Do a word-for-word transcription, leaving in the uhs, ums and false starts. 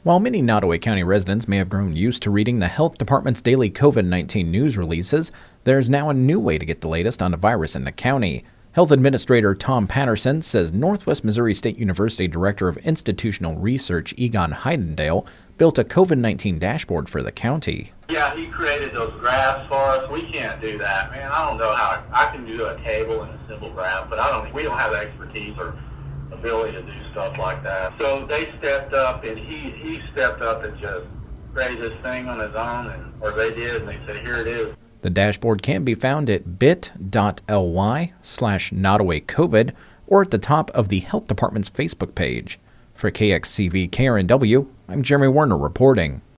While many Nottoway County residents may have grown used to reading the health department's daily COVID nineteen news releases, there's now a new way to get the latest on the virus in the county. Health Administrator Tom Patterson says Northwest Missouri State University Director of Institutional Research Egon Heidendale built a COVID nineteen dashboard for the county. Yeah, he created those graphs for us. We can't do that, man. I don't know how. I can do a table and a simple graph, but I don't. We don't have the expertise or ability to do stuff like that. So they stepped up, and he he stepped up and just created this thing on his own, and or they did, and they said, here it is. The dashboard can be found at bit.ly slash Nottoway COVID or at the top of the Health Department's Facebook page. For K X C V K R N W, I'm Jeremy Werner reporting.